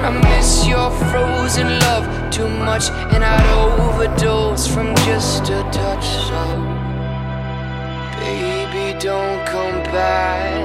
I miss your frozen love too much, and I'd overdose from just a touch. So baby, don't come back.